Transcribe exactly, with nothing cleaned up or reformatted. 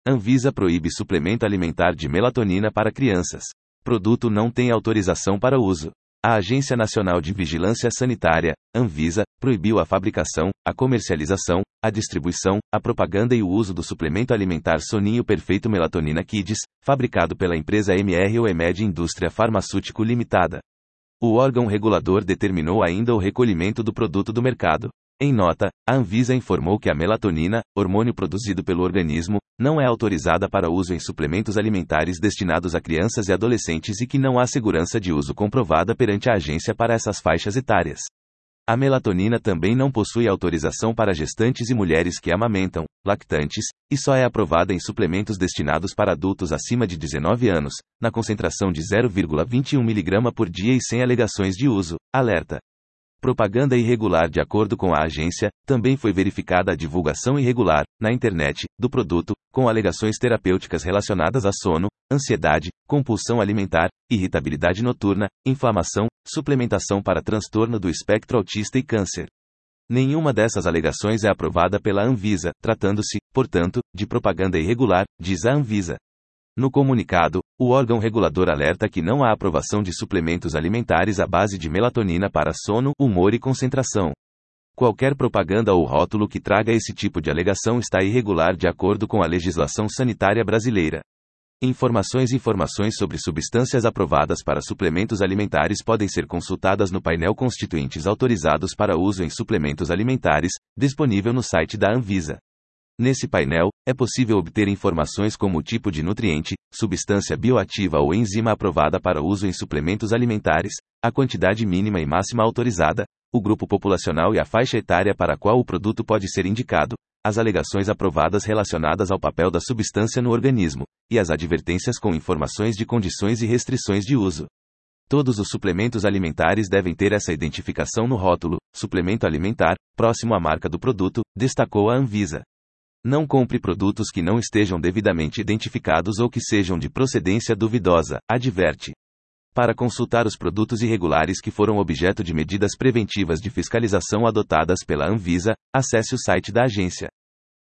Anvisa proíbe suplemento alimentar de melatonina para crianças. Produto não tem autorização para uso. A Agência Nacional de Vigilância Sanitária, Anvisa, proibiu a fabricação, a comercialização, a distribuição, a propaganda e o uso do suplemento alimentar Soninho Perfeito Melatonina Kids, fabricado pela empresa M R ou Emed Indústria Farmacêutico Limitada. O órgão regulador determinou ainda o recolhimento do produto do mercado. Em nota, a Anvisa informou que a melatonina, hormônio produzido pelo organismo, não é autorizada para uso em suplementos alimentares destinados a crianças e adolescentes e que não há segurança de uso comprovada perante a agência para essas faixas etárias. A melatonina também não possui autorização para gestantes e mulheres que amamentam, lactantes, e só é aprovada em suplementos destinados para adultos acima de dezenove anos, na concentração de zero vírgula vinte e um miligramas por dia e sem alegações de uso. Alerta. Propaganda irregular. De acordo com a agência, também foi verificada a divulgação irregular, na internet, do produto, com alegações terapêuticas relacionadas a sono, ansiedade, compulsão alimentar, irritabilidade noturna, inflamação, suplementação para transtorno do espectro autista e câncer. Nenhuma dessas alegações é aprovada pela Anvisa, tratando-se, portanto, de propaganda irregular, diz a Anvisa. No comunicado, o órgão regulador alerta que não há aprovação de suplementos alimentares à base de melatonina para sono, humor e concentração. Qualquer propaganda ou rótulo que traga esse tipo de alegação está irregular de acordo com a legislação sanitária brasileira. Informações Informações sobre substâncias aprovadas para suplementos alimentares podem ser consultadas no painel Constituintes autorizados para uso em suplementos alimentares, disponível no site da Anvisa. Nesse painel, é possível obter informações como o tipo de nutriente, substância bioativa ou enzima aprovada para uso em suplementos alimentares, a quantidade mínima e máxima autorizada, o grupo populacional e a faixa etária para a qual o produto pode ser indicado, as alegações aprovadas relacionadas ao papel da substância no organismo, e as advertências com informações de condições e restrições de uso. Todos os suplementos alimentares devem ter essa identificação no rótulo, suplemento alimentar, próximo à marca do produto, destacou a Anvisa. Não compre produtos que não estejam devidamente identificados ou que sejam de procedência duvidosa, adverte. Para consultar os produtos irregulares que foram objeto de medidas preventivas de fiscalização adotadas pela Anvisa, acesse o site da agência.